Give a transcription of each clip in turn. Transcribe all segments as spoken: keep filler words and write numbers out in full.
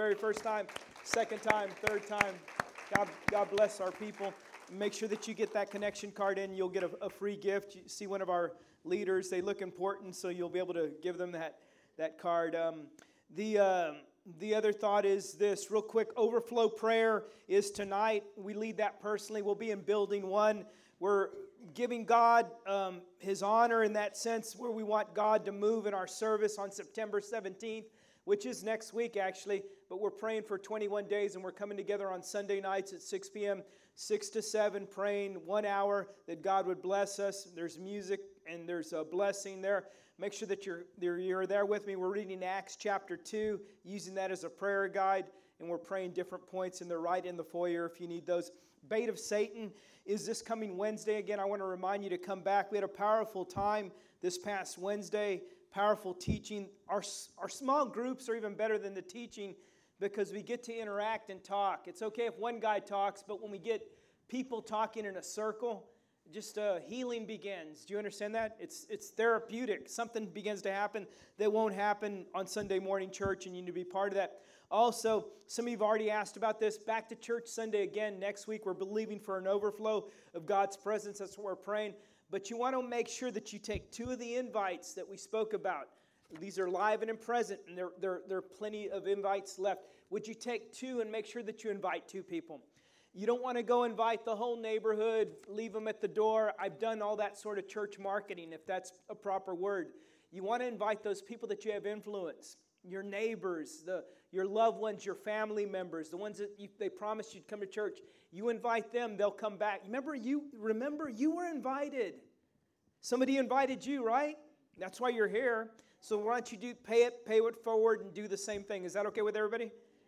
very first time, second time, third time. God, God bless our people. Make sure that you get that connection card in. You'll get a, a free gift. You see one of our leaders. They look important, so you'll be able to give them that, that card. Um, the... Uh, The other thought is this, real quick. Overflow prayer is tonight. We lead that personally. We'll be in building one. We're giving God um, His honor in that sense, where we want God to move in our service on September seventeenth, which is next week actually. But we're praying for twenty-one days, and we're coming together on Sunday nights at six p.m., six to seven, praying one hour that God would bless us. There's music and there's a blessing there. Make sure that you're, you're there with me. We're reading Acts chapter two, using that as a prayer guide, and we're praying different points, and they're right in the foyer if you need those. Bait of Satan is this coming Wednesday. Again, I want to remind you to come back. We had a powerful time this past Wednesday, powerful teaching. Our, our small groups are even better than the teaching because we get to interact and talk. It's okay if one guy talks, but when we get people talking in a circle, just uh, healing begins. Do you understand that? It's it's therapeutic. Something begins to happen that won't happen on Sunday morning church, and you need to be part of that. Also, some of you have already asked about this. Back to church Sunday again next week. We're believing for an overflow of God's presence. That's what we're praying. But you want to make sure that you take two of the invites that we spoke about. These are live and in present, and there, there, there are plenty of invites left. Would you take two and make sure that you invite two people? You don't want to go invite the whole neighborhood, leave them at the door. I've done all that sort of church marketing, if that's a proper word. You want to invite those people that you have influence, your neighbors, the your loved ones, your family members, the ones that you, they promised you'd come to church. You invite them, they'll come back. Remember, you remember you were invited. Somebody invited you, right? That's why you're here. So why don't you do pay it, pay it forward, and do the same thing. Is that okay with everybody?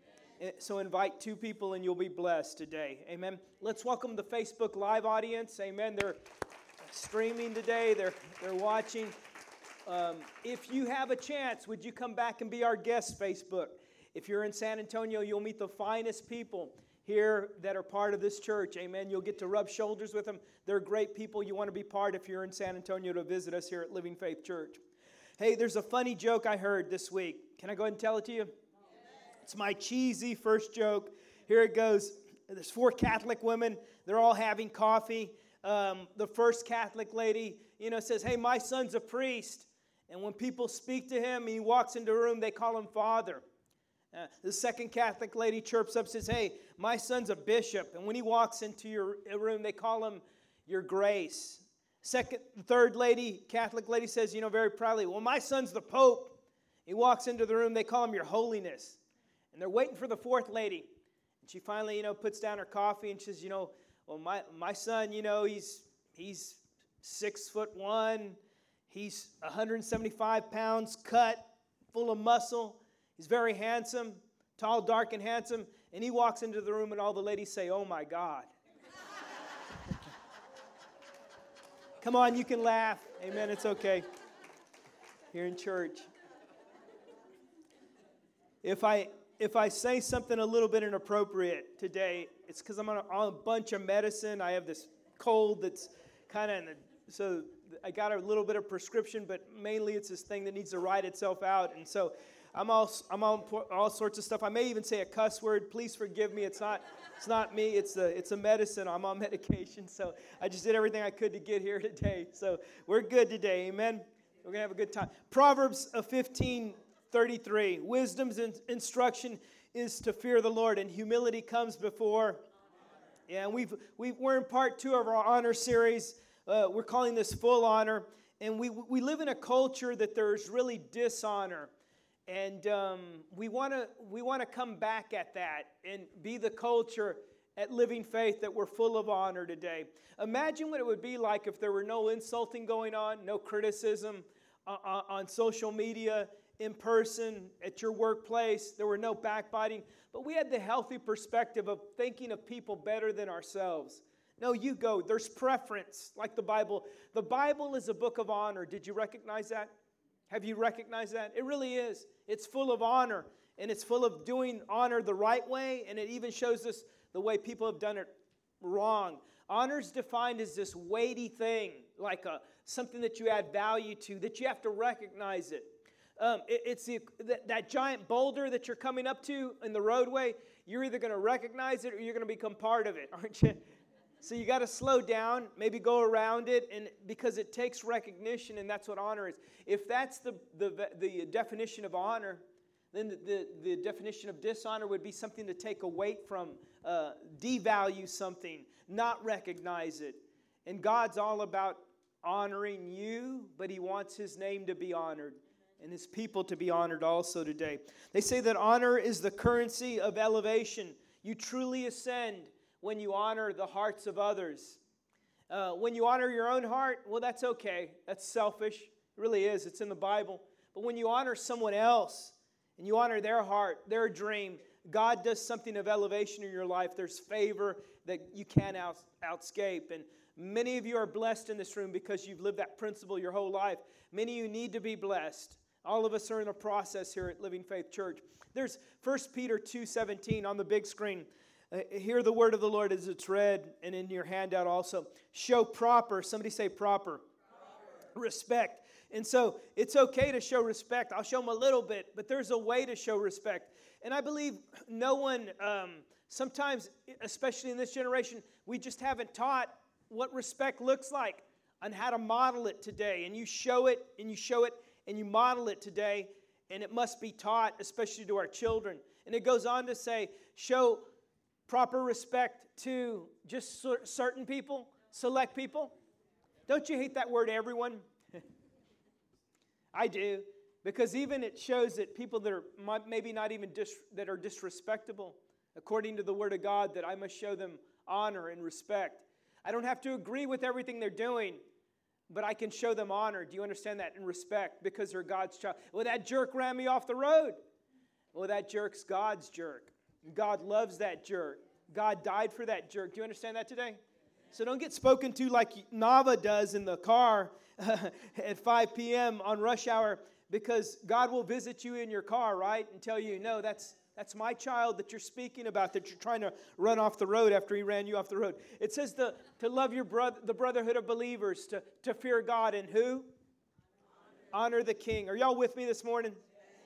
So invite two people and you'll be blessed today. Amen. Let's welcome the Facebook Live audience. Amen. They're streaming today. They're they're watching. Um, if you have a chance, would you come back and be our guest, Facebook? If you're in San Antonio, you'll meet the finest people here that are part of this church. Amen. You'll get to rub shoulders with them. They're great people. You want to be part if you're in San Antonio to visit us here at Living Faith Church. Hey, there's a funny joke I heard this week. Can I go ahead and tell it to you? It's my cheesy first joke. Here it goes. There's four Catholic women. They're all having coffee. Um, the first Catholic lady, you know, says, hey, my son's a priest. And when people speak to him, he walks into a room, they call him Father. Uh, the second Catholic lady chirps up, says, hey, my son's a bishop. And when he walks into your room, they call him Your Grace. Second, third lady, Catholic lady says, you know, very proudly, well, my son's the Pope. He walks into the room, they call him Your Holiness. And they're waiting for the fourth lady. And she finally, you know, puts down her coffee and she says, you know, well, my, my son, you know, he's he's six foot one. He's one hundred seventy-five pounds, cut, full of muscle. He's very handsome, tall, dark, and handsome. And he walks into the room and all the ladies say, oh, my God. Come on, you can laugh. Amen, it's okay. Here in church. If I... If I say something a little bit inappropriate today, it's because I'm on a, on a bunch of medicine. I have this cold that's kind of, so I got a little bit of prescription, but mainly it's this thing that needs to ride itself out. And so I'm all I'm on all sorts of stuff. I may even say a cuss word. Please forgive me. It's not it's not me. It's a it's a medicine. I'm on medication. So I just did everything I could to get here today. So we're good today. Amen. We're gonna have a good time. Proverbs fifteen. thirty-three, wisdom's instruction is to fear the Lord, and humility comes before. Yeah, and we've, we've, we're in part two of our honor series. Uh, we're calling this Full Honor, and we we live in a culture that there's really dishonor, and um, we want to we want to come back at that and be the culture at Living Faith that we're full of honor today. Imagine what it would be like if there were no insulting going on, no criticism uh, on social media, in person, at your workplace. There were no backbiting, but we had the healthy perspective of thinking of people better than ourselves. No, you go. There's preference, like the Bible. The Bible is a book of honor. Did you recognize that? Have you recognized that? It really is. It's full of honor, and it's full of doing honor the right way, and it even shows us the way people have done it wrong. Honor is defined as this weighty thing, like a something that you add value to, that you have to recognize it. Um, it, it's the, that, that giant boulder that you're coming up to in the roadway. You're either going to recognize it or you're going to become part of it, aren't you? So you got to slow down, maybe go around it, and because it takes recognition, and that's what honor is. If that's the the, the definition of honor, then the, the, the definition of dishonor would be something to take a weight from, uh, devalue something, not recognize it. And God's all about honoring you, but He wants His name to be honored and His people to be honored also today. They say that honor is the currency of elevation. You truly ascend when you honor the hearts of others. Uh, when you honor your own heart, well, that's okay. That's selfish. It really is. It's in the Bible. But when you honor someone else and you honor their heart, their dream, God does something of elevation in your life. There's favor that you can't out, outscape. And many of you are blessed in this room because you've lived that principle your whole life. Many of you need to be blessed. All of us are in a process here at Living Faith Church. There's First Peter two seventeen on the big screen. Uh, hear the word of the Lord as it's read and in your handout also. Show proper, somebody say proper, proper. Respect. And so it's okay to show respect. I'll show them a little bit, but there's a way to show respect. And I believe no one, um, sometimes, especially in this generation, we just haven't taught what respect looks like and how to model it today. And you show it, and you show it, and you model it today, and it must be taught, especially to our children. And it goes on to say, show proper respect to just certain people, select people. Don't you hate that word, everyone? I do, because even it shows that people that are maybe not even dis- that are disrespectable, according to the Word of God, that I must show them honor and respect. I don't have to agree with everything they're doing, but I can show them honor. Do you understand that? And respect, because they're God's child. Well, that jerk ran me off the road. Well, that jerk's God's jerk. God loves that jerk. God died for that jerk. Do you understand that today? So don't get spoken to like Nava does in the car at five p.m. on rush hour, because God will visit you in your car, right? And tell you, no, that's that's my child that you're speaking about, that you're trying to run off the road after he ran you off the road. It says to, to love your brother, the brotherhood of believers, to, to fear God, and who? Honor. Honor the king. Are y'all with me this morning?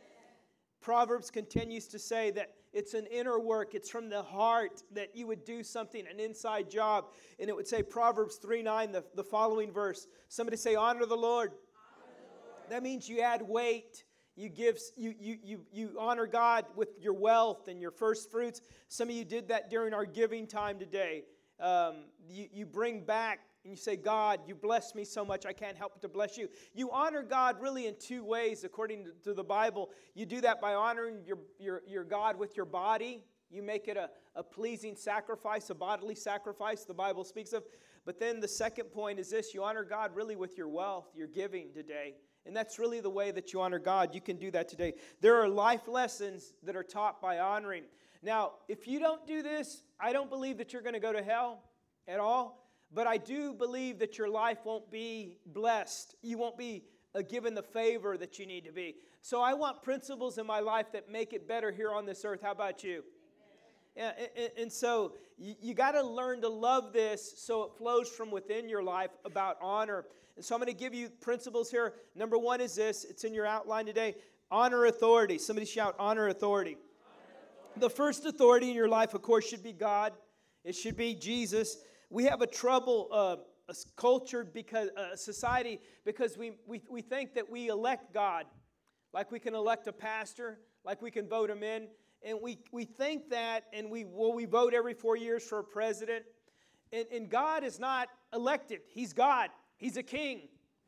Proverbs continues to say that it's an inner work. It's from the heart that you would do something, an inside job. And it would say Proverbs three nine, the, the following verse. Somebody say, honor the Lord. Honor the Lord. That means you add weight. You give, you, you, you, you honor God with your wealth and your first fruits. Some of you did that during our giving time today. Um, you, you bring back and you say, God, you blessed me so much, I can't help but to bless you. You honor God really in two ways, according to, to the Bible. You do that by honoring your, your, your God with your body. You make it a, a pleasing sacrifice, a bodily sacrifice the Bible speaks of. But then the second point is this: you honor God really with your wealth, your giving today. And that's really the way that you honor God. You can do that today. There are life lessons that are taught by honoring. Now, if you don't do this, I don't believe that you're going to go to hell at all. But I do believe that your life won't be blessed. You won't be uh, given the favor that you need to be. So I want principles in my life that make it better here on this earth. How about you? Yeah, and, and so you, you got to learn to love this so it flows from within your life about honor. And so I'm going to give you principles here. Number one is this. It's in your outline today. Honor authority. Somebody shout, honor authority. Honor authority. The first authority in your life, of course, should be God. It should be Jesus. We have a trouble, uh, a culture, because a society, because we, we, we think that we elect God. Like we can elect a pastor, like we can vote him in. And we, we think that, and we well, we vote every four years for a president. And, and God is not elected. He's God. He's a king,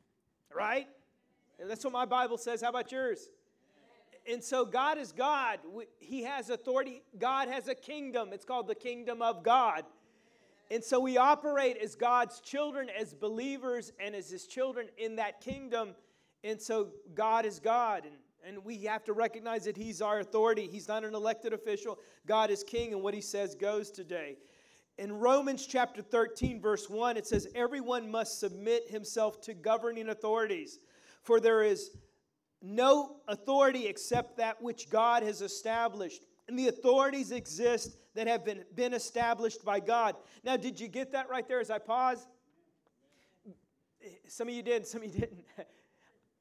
right? And that's what my Bible says. How about yours? And so God is God. He has authority. God has a kingdom. It's called the kingdom of God. And so we operate as God's children, as believers, and as His children in that kingdom. And so God is God. And, and we have to recognize that He's our authority. He's not an elected official. God is king, and what He says goes today. In Romans chapter thirteen, verse one, it says, everyone must submit himself to governing authorities, for there is no authority except that which God has established. And the authorities exist that have been, been established by God. Now, did you get that right there as I pause? Some of you did, some of you didn't.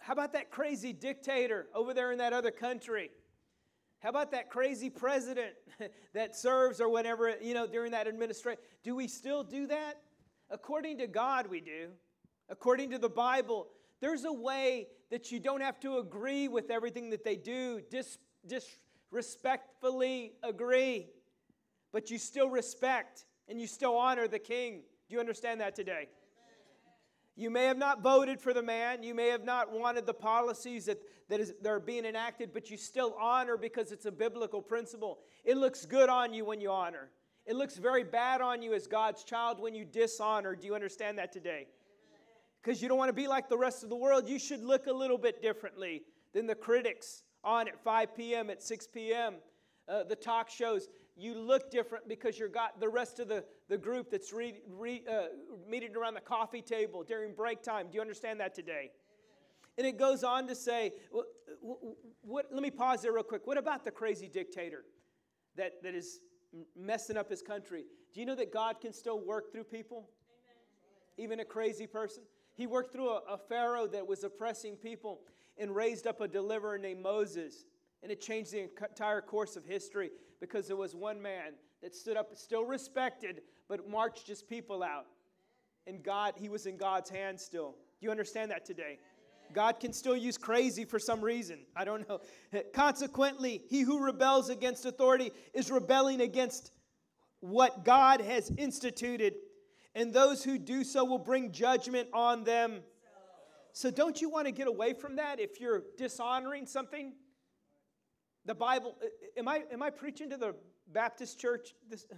How about that crazy dictator over there in that other country? How about that crazy president that serves or whatever, you know, during that administration? Do we still do that? According to God, we do. According to the Bible, there's a way that you don't have to agree with everything that they do, dis, disrespectfully agree, but you still respect and you still honor the king. Do you understand that today? You may have not voted for the man. You may have not wanted the policies that, that, is, that are being enacted, but you still honor because it's a biblical principle. It looks good on you when you honor. It looks very bad on you as God's child when you dishonor. Do you understand that today? Because you don't want to be like the rest of the world. You should look a little bit differently than the critics on at five p.m., at six p.m., uh, the talk shows. You look different because you've got the rest of the, the group that's re, re, uh, meeting around the coffee table during break time. Do you understand that today? And it goes on to say, what, what, let me pause there real quick. What about the crazy dictator that, that is messing up his country? Do you know that God can still work through people? Amen. Even a crazy person? He worked through a, a Pharaoh that was oppressing people and raised up a deliverer named Moses. And it changed the entire course of history because there was one man that stood up, still respected, but marched his people out. And God, he was in God's hands still. Do you understand that today? God can still use crazy for some reason. I don't know. Consequently, he who rebels against authority is rebelling against what God has instituted. And those who do so will bring judgment on them. So don't you want to get away from that if you're dishonoring something? The Bible, am I am I preaching to the Baptist church? This,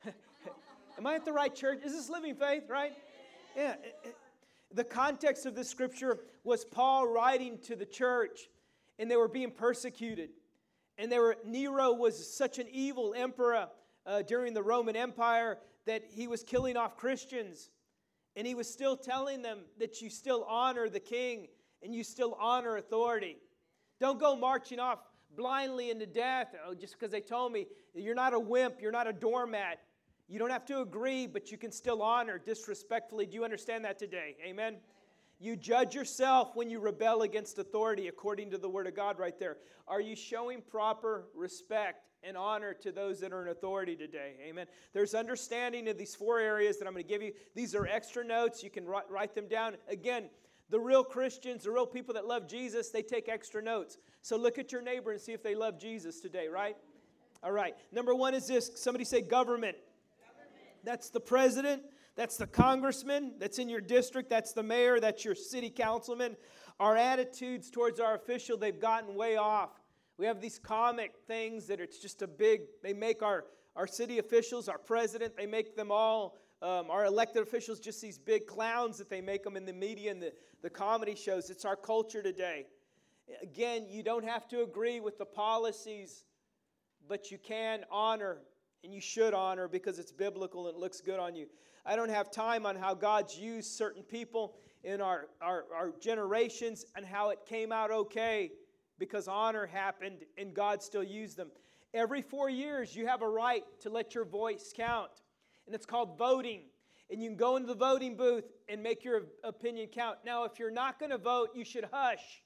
am I at the right church? Is this Living Faith, right? Yeah. The context of this scripture was Paul writing to the church, and they were being persecuted. And they were, Nero was such an evil emperor uh, during the Roman Empire that he was killing off Christians. And he was still telling them that you still honor the king and you still honor authority. Don't go marching off blindly into death, oh, just because they told me. You're not a wimp. You're not a doormat. You don't have to agree, but you can still honor disrespectfully. Do you understand that today? Amen? You judge yourself when you rebel against authority, according to the Word of God right there. Are you showing proper respect and honor to those that are in authority today? Amen? There's understanding of these four areas that I'm going to give you. These are extra notes. You can write, write them down. Again, the real Christians, the real people that love Jesus, they take extra notes. So look at your neighbor and see if they love Jesus today, right? All right. Number one is this. Somebody say government. Government. That's the president. That's the congressman. That's in your district. That's the mayor. That's your city councilman. Our attitudes towards our official, they've gotten way off. We have these comic things that it's just a big, they make our, our city officials, our president, they make them all, um, our elected officials, just these big clowns that they make them in the media and the, the comedy shows. It's our culture today. Again, you don't have to agree with the policies, but you can honor, and you should honor because it's biblical and it looks good on you. I don't have time on how God's used certain people in our, our, our generations and how it came out okay because honor happened and God still used them. Every four years, you have a right to let your voice count, and it's called voting. And you can go into the voting booth and make your opinion count. Now, if you're not going to vote, you should hush.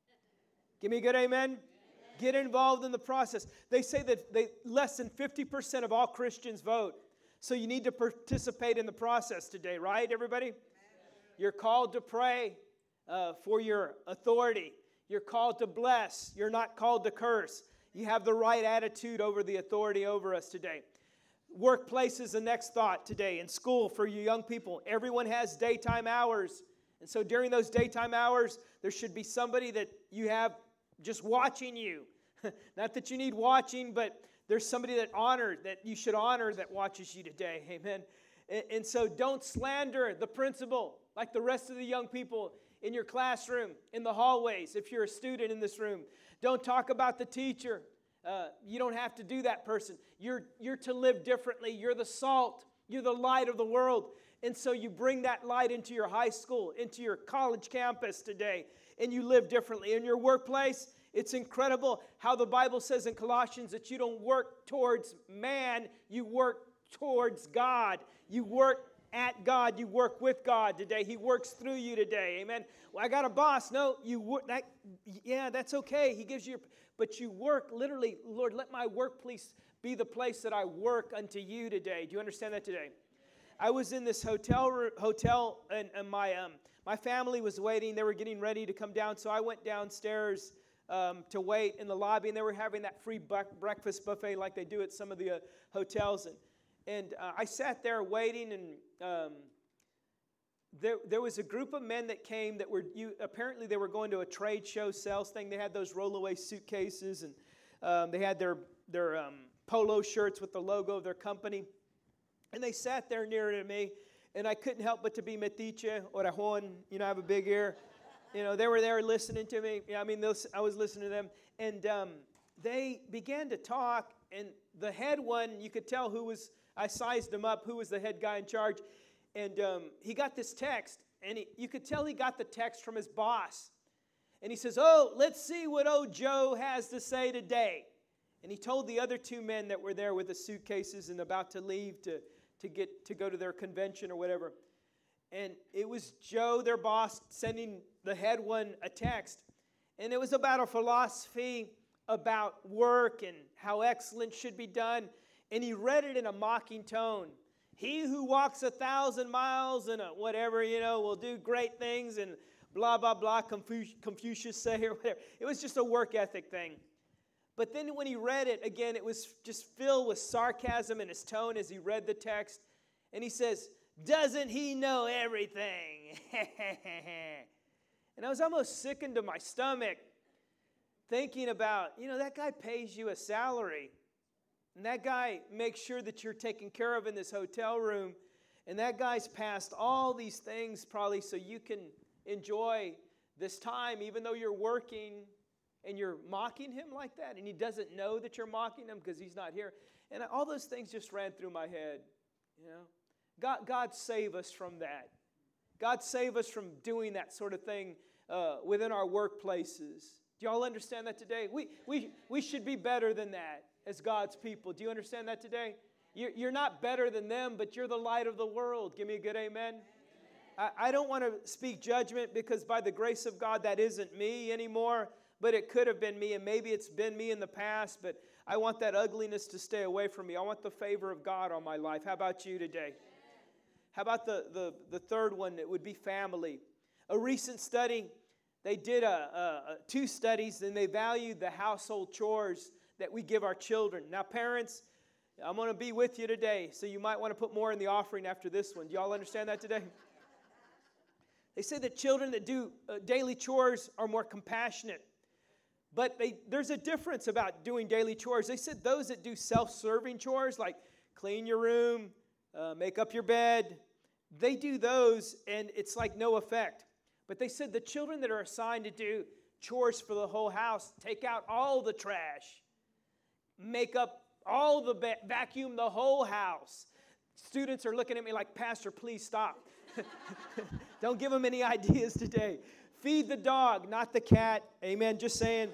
Give me a good amen. Amen. Get involved in the process. They say that they, less than fifty percent of all Christians vote. So you need to participate in the process today, right, everybody? Amen. You're called to pray uh, for your authority. You're called to bless. You're not called to curse. You have the right attitude over the authority over us today. Workplace is the next thought today. In school, for you young people, everyone has daytime hours. And so during those daytime hours, there should be somebody that you have just watching you. Not that you need watching, but there's somebody that honor, that you should honor that watches you today. Amen. And, and so don't slander the principal like the rest of the young people in your classroom, in the hallways, if you're a student in this room. Don't talk about the teacher. Uh, you don't have to do that person. You're, you're to live differently. You're the salt. You're the light of the world. And so you bring that light into your high school, into your college campus today, and you live differently. In your workplace, it's incredible how the Bible says in Colossians that you don't work towards man, you work towards God. You work at God. You work with God today. He works through you today. Amen. Well, I got a boss. No, you work. That, yeah, that's okay. He gives you, but you work literally. Lord, let my workplace be the place that I work unto you today. Do you understand that today? I was in this hotel hotel, and, and my um, my family was waiting. They were getting ready to come down, so I went downstairs um, to wait in the lobby, and they were having that free breakfast buffet like they do at some of the uh, hotels. And and uh, I sat there waiting, and um, there there was a group of men that came that were you apparently they were going to a trade show sales thing. They had those rollaway suitcases, and um, they had their their um, polo shirts with the logo of their company. And they sat there near to me, and I couldn't help but to be metiche, orajón, you know, I have a big ear. You know, they were there listening to me. Yeah, I mean, those, I was listening to them. And um, they began to talk, and the head one, you could tell who was, I sized him up, who was the head guy in charge. And um, he got this text, and he, you could tell he got the text from his boss. And he says, oh, let's see what old Joe has to say today. And he told the other two men that were there with the suitcases and about to leave to to get to go to their convention or whatever. And it was Joe, their boss, sending the head one a text. And it was about a philosophy about work and how excellence should be done. And he read it in a mocking tone. He who walks a thousand miles and a whatever, you know, will do great things and blah, blah, blah, Confucius say or whatever. It was just a work ethic thing. But then when he read it, again, it was just filled with sarcasm in his tone as he read the text. And he says, doesn't he know everything? And I was almost sickened to my stomach thinking about, you know, that guy pays you a salary. And that guy makes sure that you're taken care of in this hotel room. And that guy's passed all these things probably so you can enjoy this time even though you're working. And you're mocking him like that, and he doesn't know that you're mocking him because he's not here. And all those things just ran through my head, you know. God, God save us from that. God save us from doing that sort of thing uh, within our workplaces. Do y'all understand that today? We, we, we should be better than that as God's people. Do you understand that today? You're, you're not better than them, but you're the light of the world. Give me a good amen. I, I don't want to speak judgment because by the grace of God, that isn't me anymore. But it could have been me, and maybe it's been me in the past, but I want that ugliness to stay away from me. I want the favor of God on my life. How about you today? How about the, the, the third one? It would be family. A recent study, they did a, a, a two studies, and they valued the household chores that we give our children. Now, parents, I'm going to be with you today, so you might want to put more in the offering after this one. Do y'all understand that today? They say that children that do uh, daily chores are more compassionate. But they, there's a difference about doing daily chores. They said those that do self-serving chores, like clean your room, uh, make up your bed, they do those, and it's like no effect. But they said the children that are assigned to do chores for the whole house, take out all the trash, make up all the ba- vacuum the whole house. Students are looking at me like, Pastor, please stop. Don't give them any ideas today. Feed the dog, not the cat. Amen. Just saying.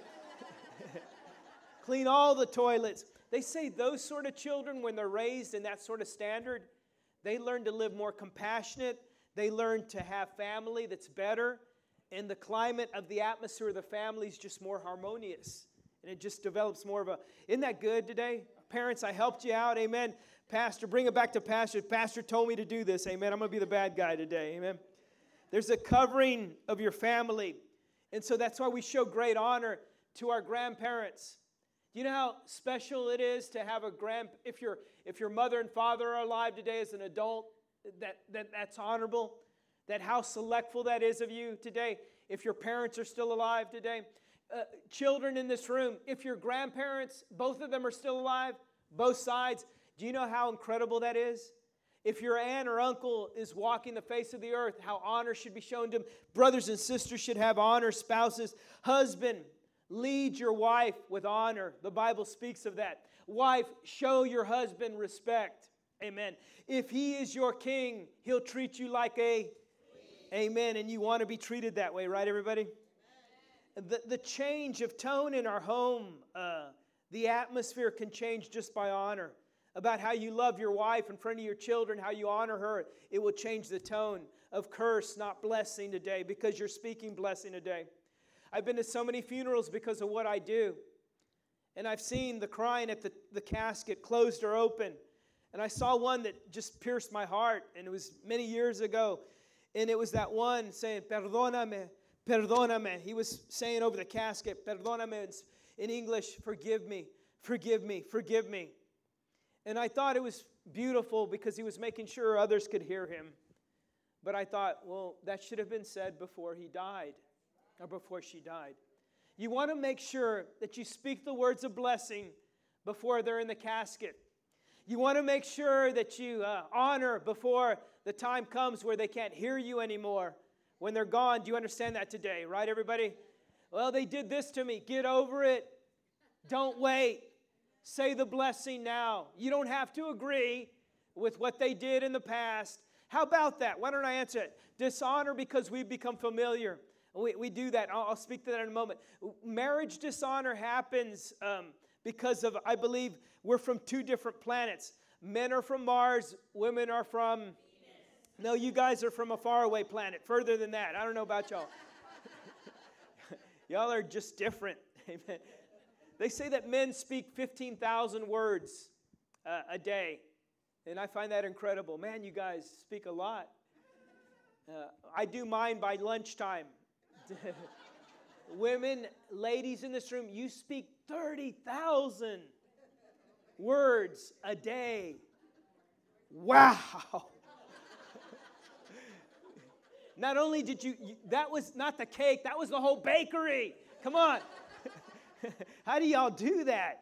Clean all the toilets. They say those sort of children, when they're raised in that sort of standard, they learn to live more compassionate. They learn to have family that's better. And the climate of the atmosphere of the family is just more harmonious. And it just develops more of a, isn't that good today? Parents, I helped you out. Amen. Pastor, bring it back to Pastor. Pastor told me to do this. Amen. I'm going to be the bad guy today. Amen. There's a covering of your family. And so that's why we show great honor to our grandparents. You know how special it is to have a grand, if your if your mother and father are alive today as an adult, that, that that's honorable. That how selectful that is of you today. If your parents are still alive today. Uh, children in this room, if your grandparents, both of them are still alive, both sides, do you know how incredible that is? If your aunt or uncle is walking the face of the earth, how honor should be shown to them. Brothers and sisters should have honor. Spouses, husband, lead your wife with honor. The Bible speaks of that. Wife, show your husband respect. Amen. If he is your king, he'll treat you like a amen. And you want to be treated that way, right, everybody? The, the change of tone in our home, uh, the atmosphere can change just by honor. about how you love your wife in front of your children, how you honor her, it will change the tone of curse, not blessing today, because you're speaking blessing today. I've been to so many funerals because of what I do. And I've seen the crying at the, the casket, closed or open. And I saw one that just pierced my heart, and it was many years ago. And it was that one saying, perdóname, perdóname. He was saying over the casket, perdóname, in English, forgive me, forgive me, forgive me. And I thought it was beautiful because he was making sure others could hear him. But I thought, well, that should have been said before he died, or before she died. You want to make sure that you speak the words of blessing before they're in the casket. You want to make sure that you uh, honor before the time comes where they can't hear you anymore. When they're gone, do you understand that today, right, everybody? Well, they did this to me. Get over it. Don't wait. Say the blessing now. You don't have to agree with what they did in the past. How about that? Why don't I answer it? Dishonor because we've become familiar. We, we do that. I'll, I'll speak to that in a moment. Marriage dishonor happens um, because of, I believe, we're from two different planets. Men are from Mars. Women are from... Venus. No, you guys are from a faraway planet. Further than that. I don't know about y'all. Y'all are just different. Amen. They say that men speak fifteen thousand words uh, a day. And I find that incredible. Man, you guys speak a lot. Uh, I do mine by lunchtime. Women, ladies in this room, you speak thirty thousand words a day. Wow. Not only did you, you, that was not the cake, that was the whole bakery. Come on. How do y'all do that?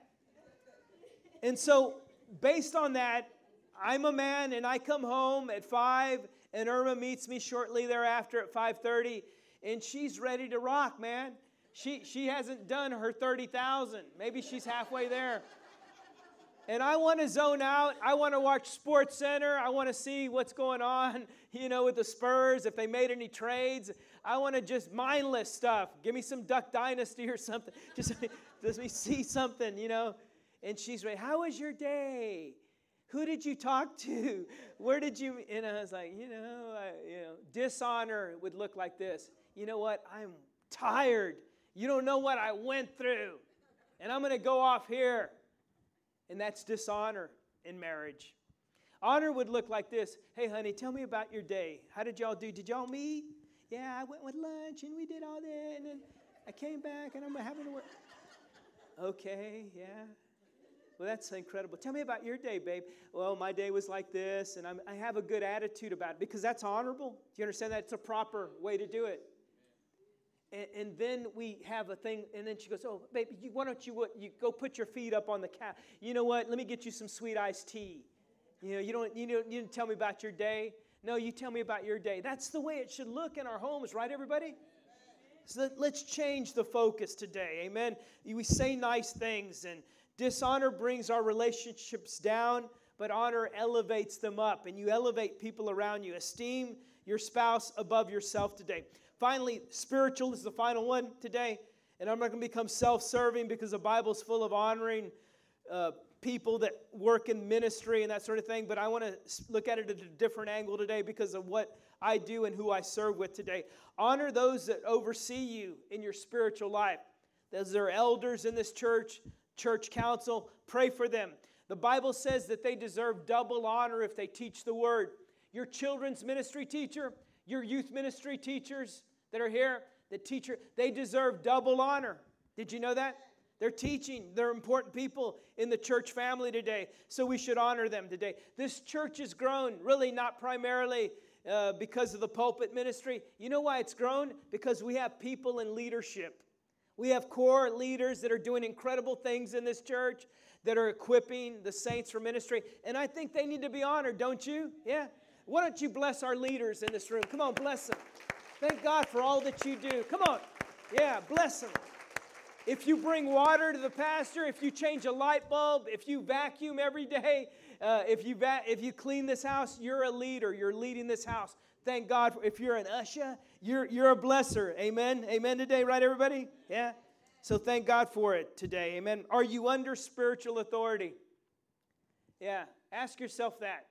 And so, based on that, I'm a man and I come home at five and Irma meets me shortly thereafter at five thirty. And she's ready to rock, man. She she hasn't done her thirty thousand. Maybe she's halfway there. And I want to zone out. I want to watch Sports Center. I want to see what's going on, you know, with the Spurs, if they made any trades. I want to just mindless stuff. Give me some Duck Dynasty or something. Just let me see something, you know. And she's ready. How was your day? Who did you talk to? Where did you? And I was like, you know, I, you know, dishonor would look like this. You know what? I'm tired. You don't know what I went through. And I'm going to go off here. And that's dishonor in marriage. Honor would look like this. Hey, honey, tell me about your day. How did y'all do? Did y'all meet? Yeah, I went with lunch and we did all that. And then I came back and I'm having to work. Okay, yeah. Well, that's incredible. Tell me about your day, babe. Well, my day was like this, and I'm, I have a good attitude about it because that's honorable. Do you understand that? It's a proper way to do it. And, and then we have a thing, and then she goes, oh, baby, you, why don't you, what, you go put your feet up on the couch. You know what? Let me get you some sweet iced tea. You know, you don't, you don't, you didn't tell me about your day. No, you tell me about your day. That's the way it should look in our homes, right, everybody? So let's change the focus today, amen? We say nice things, and dishonor brings our relationships down, but honor elevates them up, and you elevate people around you. Esteem your spouse above yourself today. Finally, spiritual is the final one today, and I'm not going to become self-serving because the Bible's full of honoring uh, people that work in ministry and that sort of thing, but I want to look at it at a different angle today because of what I do and who I serve with today. Honor those that oversee you in your spiritual life. Those are elders in this church, church council. Pray for them. The Bible says that they deserve double honor if they teach the word. Your children's ministry teacher, your youth ministry teachers that are here, the teacher, they deserve double honor. Did you know that? They're teaching. They're important people in the church family today, so we should honor them today. This church has grown, really not primarily uh, because of the pulpit ministry. You know why it's grown? Because we have people in leadership. We have core leaders that are doing incredible things in this church, that are equipping the saints for ministry, and I think they need to be honored, don't you? Yeah. Why don't you bless our leaders in this room? Come on, bless them. Thank God for all that you do. Come on. Yeah, bless them. If you bring water to the pastor, if you change a light bulb, if you vacuum every day, uh, if you va- if you clean this house, you're a leader. You're leading this house. Thank God. For, if you're an usher, you're, you're a blesser. Amen. Amen today, right, everybody? Yeah. So thank God for it today. Amen. Are you under spiritual authority? Yeah, ask yourself that.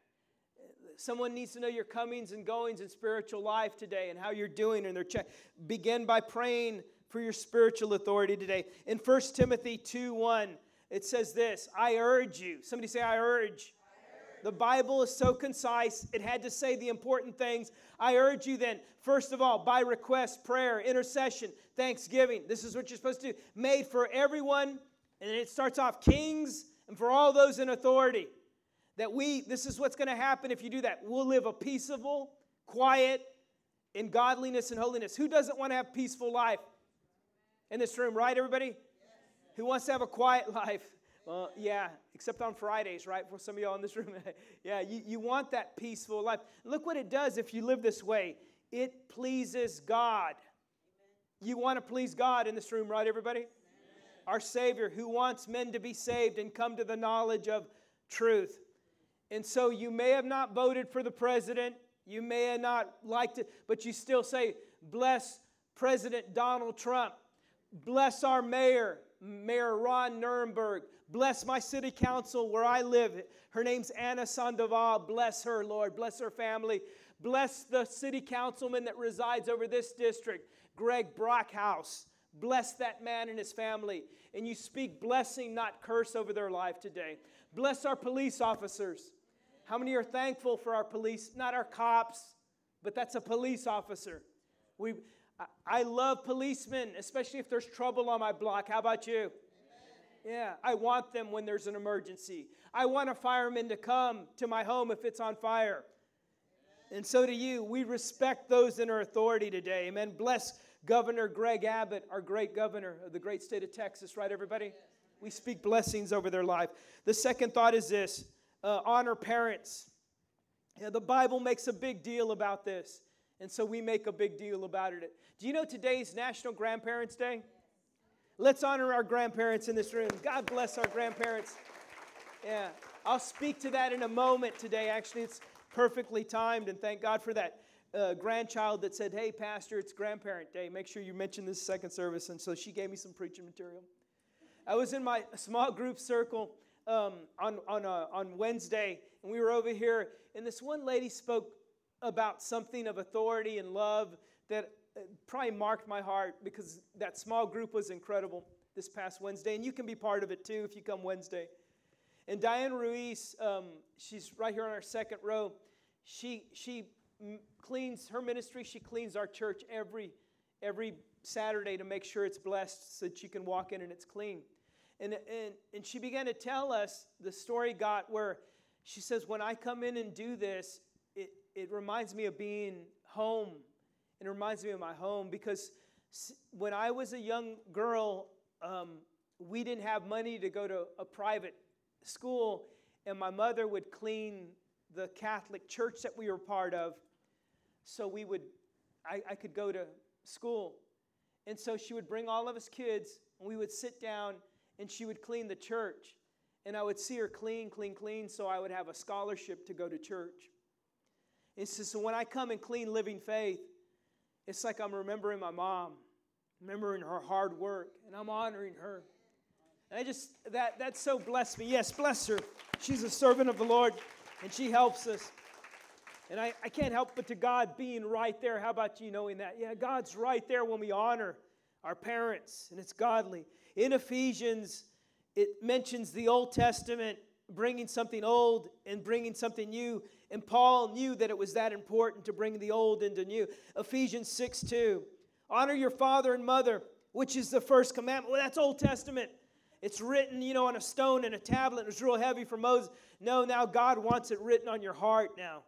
Someone needs to know your comings and goings in spiritual life today and how you're doing in their check. Begin by praying for your spiritual authority today. In First Timothy two one, it says this, I urge you. Somebody say, I urge. I urge. The Bible is so concise, it had to say the important things. I urge you then, first of all, by request, prayer, intercession, thanksgiving. This is what you're supposed to do. Made for everyone, and it starts off kings and for all those in authority. That we, this is what's going to happen if you do that. We'll live a peaceable, quiet, in godliness and holiness. Who doesn't want to have a peaceful life in this room, right, everybody? Yes. Who wants to have a quiet life? Well, yeah, except on Fridays, right, for some of y'all in this room. yeah, you, you want that peaceful life. Look what it does if you live this way. It pleases God. Amen. You want to please God in this room, right, everybody? Amen. Our Savior, who wants men to be saved and come to the knowledge of truth. And so you may have not voted for the president. You may have not liked it, but you still say, bless President Donald Trump. Bless our mayor, Mayor Ron Nirenberg. Bless my city council where I live. Her name's Anna Sandoval. Bless her, Lord. Bless her family. Bless the city councilman that resides over this district, Greg Brockhouse. Bless that man and his family. And you speak blessing, not curse, over their life today. Bless our police officers. How many are thankful for our police? Not our cops, but that's a police officer. We, I, I love policemen, especially if there's trouble on my block. How about you? Yeah, I want them when there's an emergency. I want a fireman to come to my home if it's on fire. And so do you. We respect those in our authority today. Amen. Bless Governor Greg Abbott, our great governor of the great state of Texas. Right, everybody? We speak blessings over their life. The second thought is this. Uh, honor parents. Yeah, the Bible makes a big deal about this. And so we make a big deal about it. Do you know today's National Grandparents' Day? Let's honor our grandparents in this room. God bless our grandparents. Yeah, I'll speak to that in a moment today. Actually, it's perfectly timed, and thank God for that uh, grandchild that said, hey, Pastor, it's Grandparent Day. Make sure you mention this second service. And so she gave me some preaching material. I was in my small group circle um, on, on, uh, on Wednesday, and we were over here, and this one lady spoke about something of authority and love that probably marked my heart because that small group was incredible this past Wednesday. And you can be part of it too if you come Wednesday. And Diane Ruiz, um, she's right here on our second row. She she cleans her ministry. She cleans our church every every Saturday to make sure it's blessed so that you can walk in and it's clean. And, and, and she began to tell us the story got where she says, when I come in and do this, it, it reminds me of being home. It reminds me of my home because when I was a young girl, um, we didn't have money to go to a private school, and my mother would clean the Catholic church that we were part of, so we would, I, I could go to school. And so she would bring all of us kids, and we would sit down, and she would clean the church. And I would see her clean, clean, clean, so I would have a scholarship to go to church. And so, so when I come and clean Living Faith, it's like I'm remembering my mom, remembering her hard work, and I'm honoring her. And I just, that, that so blessed me. Yes, bless her. She's a servant of the Lord, and she helps us. And I, I can't help but to God being right there. How about you knowing that? Yeah, God's right there when we honor our parents, and it's godly. In Ephesians, it mentions the Old Testament bringing something old and bringing something new. And Paul knew that it was that important to bring the old into new. Ephesians six two. Honor your father and mother, which is the first commandment. Well, that's Old Testament. It's written, you know, on a stone and a tablet. It was real heavy for Moses. No, now God wants it written on your heart now.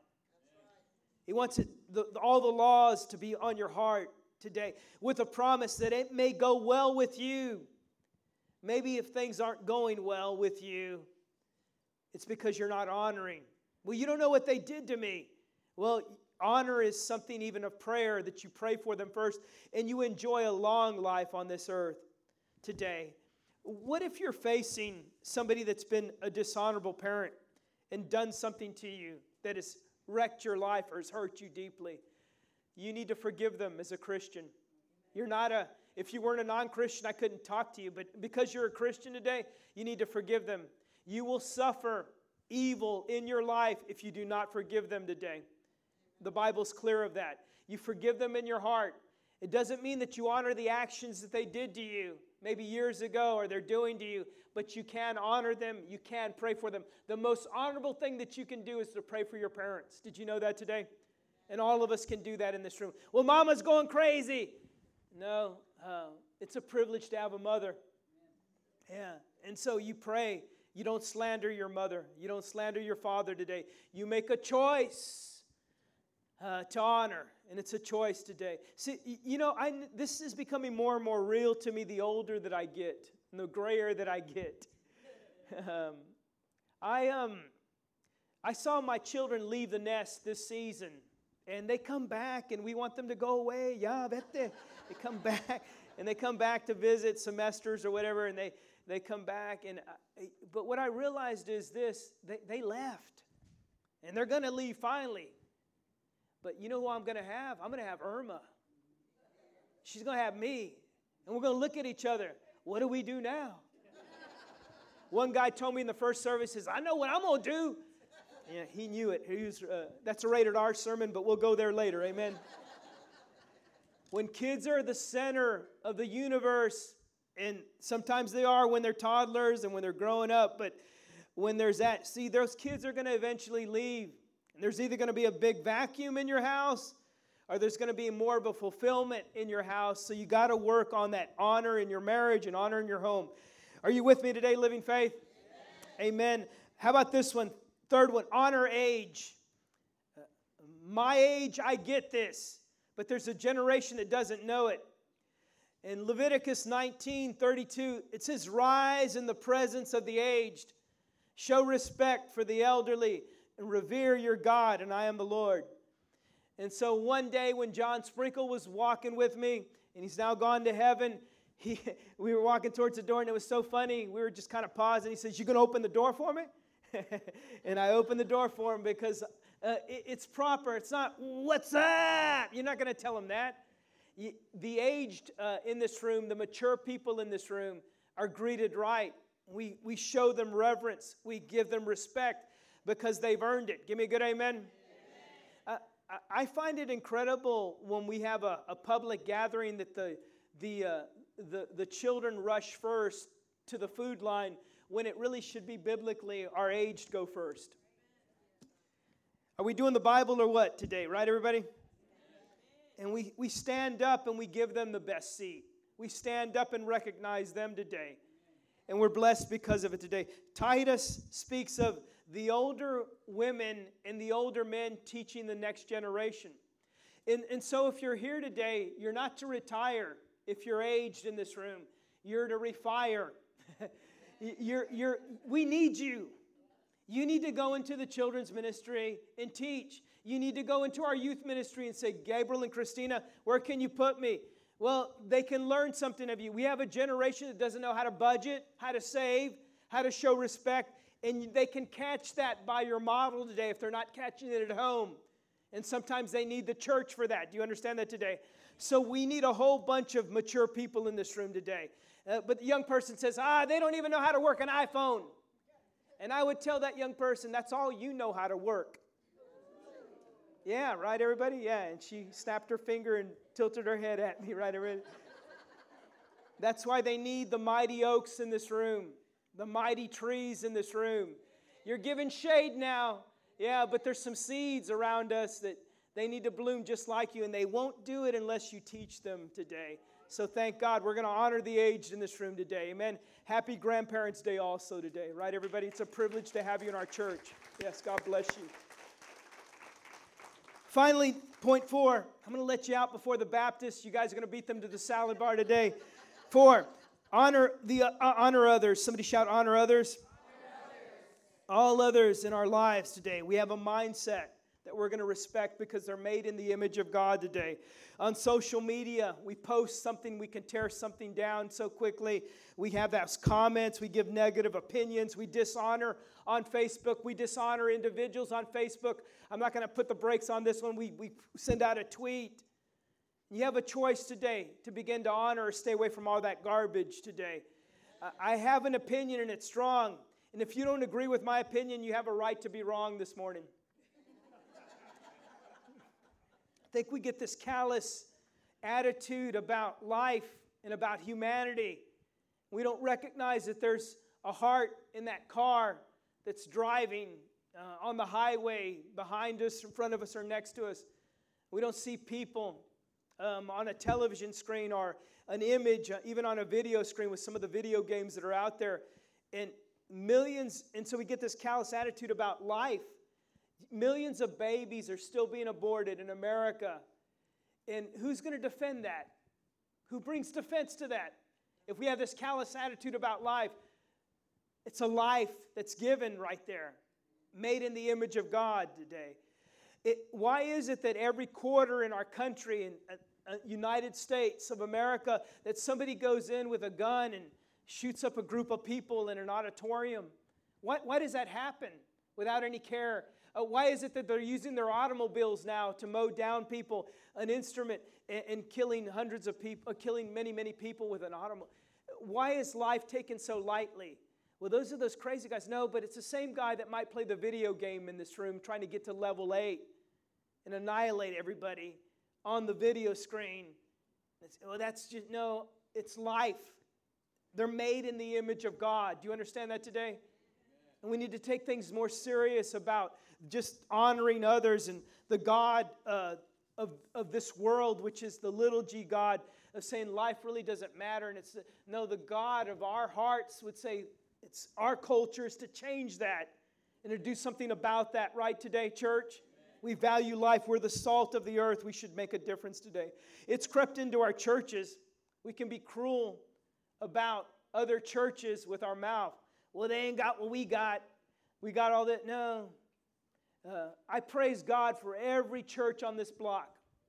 He wants it, the, all the laws to be on your heart today with a promise that it may go well with you. Maybe if things aren't going well with you, it's because you're not honoring. Well, you don't know what they did to me. Well, honor is something even of prayer that you pray for them first, and you enjoy a long life on this earth today. What if you're facing somebody that's been a dishonorable parent and done something to you that has wrecked your life or has hurt you deeply? You need to forgive them as a Christian. You're not a, if you weren't a non-Christian, I couldn't talk to you, but because you're a Christian today, you need to forgive them. You will suffer evil in your life if you do not forgive them today. The Bible's clear of that. You forgive them in your heart. It doesn't mean that you honor the actions that they did to you, maybe years ago, or they're doing to you, but you can honor them. You can pray for them. The most honorable thing that you can do is to pray for your parents. Did you know that today? And all of us can do that in this room. Well, mama's going crazy. No, uh, it's a privilege to have a mother. Yeah, and so you pray. You don't slander your mother. You don't slander your father today. You make a choice uh, to honor, and it's a choice today. See, you know, I, this is becoming more and more real to me the older that I get, and the grayer that I get. um, I um, I saw my children leave the nest this season, and they come back, and we want them to go away. Yeah, vete. They come back, and they come back to visit semesters or whatever, and they. They come back, and I, but what I realized is this, they, they left, and they're going to leave finally. But you know who I'm going to have? I'm going to have Irma. She's going to have me, and we're going to look at each other. What do we do now? One guy told me in the first service, says, I know what I'm going to do. Yeah, he knew it. He was, uh, that's a rated R sermon, but we'll go there later, amen? When kids are the center of the universe, and sometimes they are when they're toddlers and when they're growing up, but when there's that, see, those kids are going to eventually leave. And there's either going to be a big vacuum in your house or there's going to be more of a fulfillment in your house. So you got to work on that honor in your marriage and honor in your home. Are you with me today, Living Faith? Amen. Amen. How about this one? Third one, honor age. Uh, my age, I get this, but there's a generation that doesn't know it. In Leviticus nineteen thirty-two, it says, rise in the presence of the aged, show respect for the elderly, and revere your God, and I am the Lord. And so one day when John Sprinkle was walking with me, and he's now gone to heaven, he, we were walking towards the door, and it was so funny. We were just kind of pausing. He says, you going to open the door for me? And I opened the door for him because uh, it, it's proper. It's not, what's up? You're not going to tell him that. The aged uh, in this room, the mature people in this room are greeted right. We, we show them reverence. We give them respect because they've earned it. Give me a good amen. Amen. Uh, I find it incredible when we have a, a public gathering that the, the, uh, the, the children rush first to the food line when it really should be biblically our aged go first. Are we doing the Bible or what today, right, everybody? And we, we stand up and we give them the best seat. We stand up and recognize them today. And we're blessed because of it today. Titus speaks of the older women and the older men teaching the next generation. And, and so if you're here today, you're not to retire if you're aged in this room. You're to refire. you're, you're, we need you. You need to go into the children's ministry and teach. You need to go into our youth ministry and say, Gabriel and Christina, where can you put me? Well, they can learn something of you. We have a generation that doesn't know how to budget, how to save, how to show respect, and they can catch that by your model today if they're not catching it at home. And sometimes they need the church for that. Do you understand that today? So we need a whole bunch of mature people in this room today. Uh, but the young person says, ah, they don't even know how to work an iPhone. And I would tell that young person, that's all you know how to work. Yeah, right, everybody? Yeah, and she snapped her finger and tilted her head at me, right, everybody? That's why they need the mighty oaks in this room, the mighty trees in this room. You're given shade now, yeah, but there's some seeds around us that they need to bloom just like you, and they won't do it unless you teach them today. So thank God we're going to honor the aged in this room today. Amen. Happy Grandparents' Day also today, right, everybody? It's a privilege to have you in our church. Yes, God bless you. Finally, point four, I'm going to let you out before the Baptists. You guys are going to beat them to the salad bar today. Four, honor the uh, honor others. Somebody shout, honor others. Honor others. All others in our lives today. We have a mindset that we're going to respect because they're made in the image of God today. On social media, we post something, we can tear something down so quickly. We have those comments, we give negative opinions, we dishonor on Facebook, we dishonor individuals on Facebook. I'm not going to put the brakes on this one. We, we send out a tweet. You have a choice today to begin to honor or stay away from all that garbage today. Uh, I have an opinion and it's strong. And if you don't agree with my opinion, you have a right to be wrong this morning. I think we get this callous attitude about life and about humanity. We don't recognize that there's a heart in that car that's driving uh, on the highway behind us, in front of us, or next to us. We don't see people um, on a television screen or an image, uh, even on a video screen with some of the video games that are out there. And millions, and so we get this callous attitude about life. Millions of babies are still being aborted in America. And who's going to defend that? Who brings defense to that? If we have this callous attitude about life, it's a life that's given right there, made in the image of God today. It, why is it that every quarter in our country, in uh, uh, United States of America, that somebody goes in with a gun and shoots up a group of people in an auditorium? Why, why does that happen without any care? Uh, why is it that they're using their automobiles now to mow down people, an instrument, and, and killing hundreds of people, uh, killing many, many people with an automobile? Why is life taken so lightly? Well, those are those crazy guys. No, but it's the same guy that might play the video game in this room trying to get to level eight and annihilate everybody on the video screen. It's, well, that's just, no, it's life. They're made in the image of God. Do you understand that today? And we need to take things more serious about just honoring others and the God uh, of, of this world, which is the little g God, of saying life really doesn't matter. And it's, the, no, the God of our hearts would say it's our culture is to change that and to do something about that right today, church. We value life. We're the salt of the earth. We should make a difference today. It's crept into our churches. We can be cruel about other churches with our mouth. Well, they ain't got what we got. We got all that. No. Uh, I praise God for every church on this block.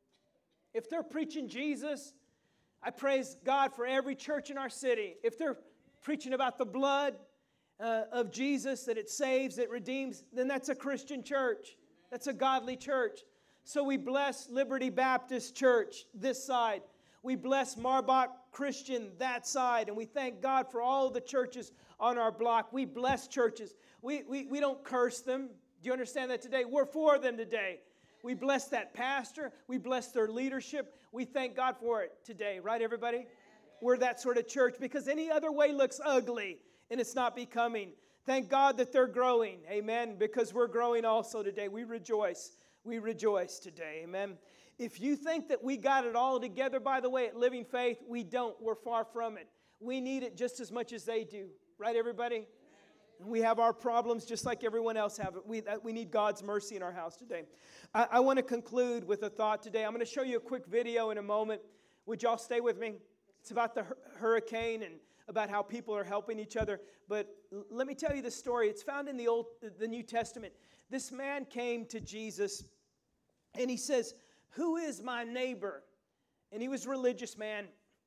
If they're preaching Jesus, I praise God for every church in our city. If they're preaching about the blood uh, of Jesus, that it saves, it redeems, then that's a Christian church. That's a godly church. So we bless Liberty Baptist Church, this side. We bless Marbach Christian, that side. And we thank God for all the churches on our block. We bless churches. We, we, we don't curse them. Do you understand that today? We're for them today. We bless that pastor. We bless their leadership. We thank God for it today. Right, everybody? We're that sort of church because any other way looks ugly and it's not becoming. Thank God that they're growing. Amen. Because we're growing also today. We rejoice. We rejoice today. Amen. If you think that we got it all together, by the way, at Living Faith, we don't. We're far from it. We need it just as much as they do. Right, everybody? And we have our problems just like everyone else have it. We, that, we need God's mercy in our house today. I, I want to conclude with a thought today. I'm going to show you a quick video in a moment. Would y'all stay with me? It's about the hurricane and about how people are helping each other. But l- let me tell you the story. It's found in the Old, the New Testament. This man came to Jesus and he says, "Who is my neighbor?" And he was a religious man.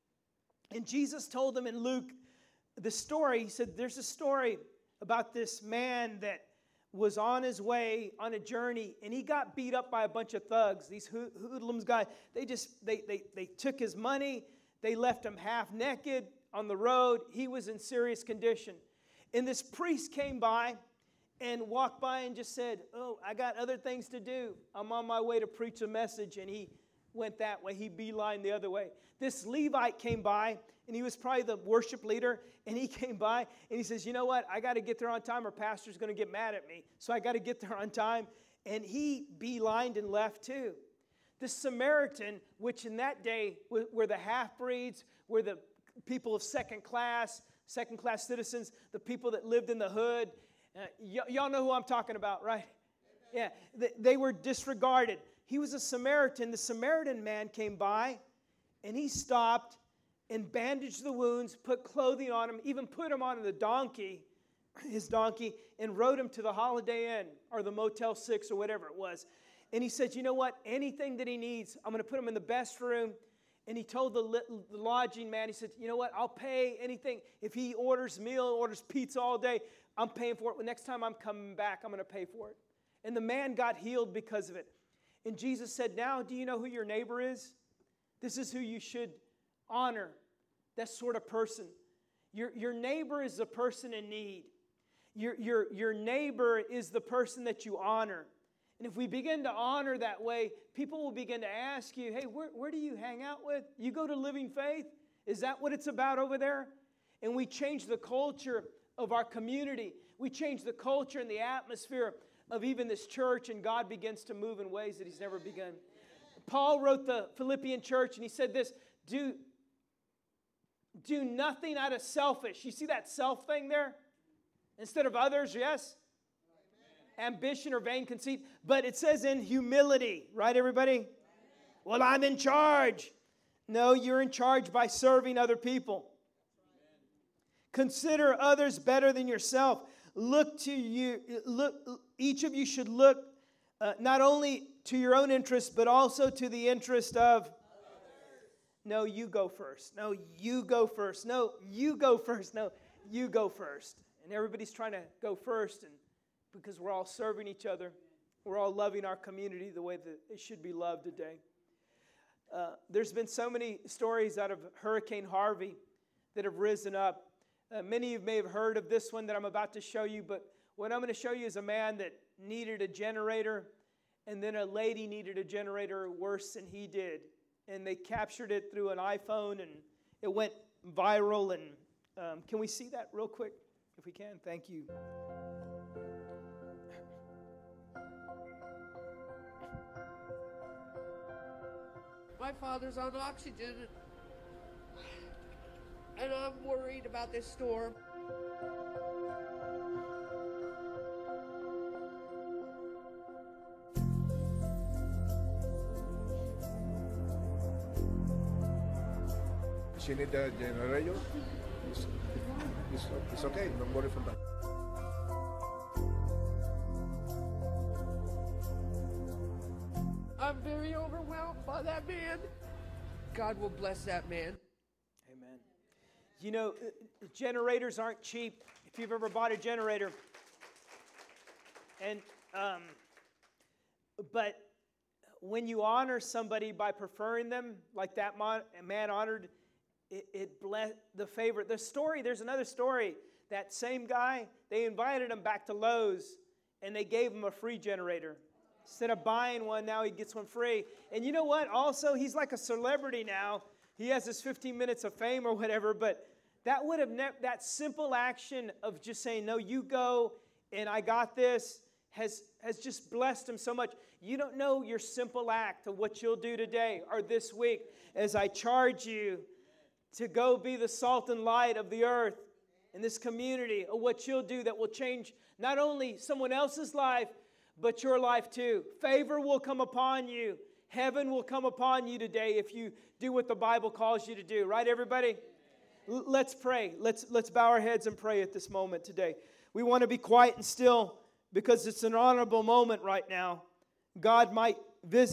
And Jesus told him in Luke the story. He said, there's a story about this man that was on his way on a journey, and he got beat up by a bunch of thugs. These ho- hoodlums guys, they just, they, they, they took his money. They left him half naked on the road. He was in serious condition. And this priest came by and walked by and just said, "Oh, I got other things to do. I'm on my way to preach a message." And he went that way. He beelined the other way. This Levite came by, and he was probably the worship leader, and he came by, and he says, "You know what? I got to get there on time or pastor's going to get mad at me. So I got to get there on time." And he beelined and left too. The Samaritan, which in that day were the half-breeds, were the people of second class, second-class citizens, the people that lived in the hood. Uh, y- y'all know who I'm talking about, right? Yeah, they, they were disregarded. He was a Samaritan. The Samaritan man came by, and he stopped and bandaged the wounds, put clothing on him, even put him on the donkey, his donkey, and rode him to the Holiday Inn or the Motel six or whatever it was. And he said, "You know what? Anything that he needs, I'm going to put him in the best room." And he told the, li- the lodging man, he said, "You know what? I'll pay anything. If he orders meal, orders pizza all day, I'm paying for it. But next time I'm coming back, I'm going to pay for it." And the man got healed because of it. And Jesus said, "Now, do you know who your neighbor is? This is who you should honor, that sort of person. Your, your neighbor is a person in need. Your, your, your neighbor is the person that you honor. And if we begin to honor that way, people will begin to ask you, hey, where, where do you hang out with? You go to Living Faith? Is that what it's about over there? And we change the culture of our community. We change the culture and the atmosphere of even this church, and God begins to move in ways that He's never begun. Paul wrote the Philippian church, and he said this, do, do nothing out of selfish. You see that self thing there? Instead of others, yes? Ambition or vain conceit. But it says in humility, right, everybody? Well, I'm in charge. No, you're in charge by serving other people. Consider others better than yourself. Look to you, look, each of you should look uh, not only to your own interest, but also to the interest of others. No, you go first. No, you go first. No, you go first. No, you go first. And everybody's trying to go first, and because we're all serving each other, we're all loving our community the way that it should be loved today. Uh, there's been so many stories out of Hurricane Harvey that have risen up. Uh, many of you may have heard of this one that I'm about to show you, but what I'm going to show you is a man that needed a generator, and then a lady needed a generator worse than he did. And they captured it through an iPhone, and it went viral. And um, can we see that real quick, if we can? Thank you. My father's on oxygen, and I'm worried about this storm. She need a generator. It's, it's, it's okay. Don't worry for that. I'm very overwhelmed by that man. God will bless that man. Amen. You know, generators aren't cheap. If you've ever bought a generator, and um, but when you honor somebody by preferring them, like that man, man honored, it, it bless the favor. The story. There's another story. That same guy, they invited him back to Lowe's, and they gave him a free generator. Instead of buying one, now he gets one free. And you know what? Also, he's like a celebrity now. He has his fifteen minutes of fame or whatever, but that would have ne- that simple action of just saying, no, you go, and I got this, has, has just blessed him so much. You don't know your simple act of what you'll do today or this week as I charge you to go be the salt and light of the earth in this community, or what you'll do that will change not only someone else's life, but your life too. Favor will come upon you. Heaven will come upon you today if you do what the Bible calls you to do. Right, everybody? L- let's pray. Let's, let's bow our heads and pray at this moment today. We want to be quiet and still because it's an honorable moment right now. God might visit.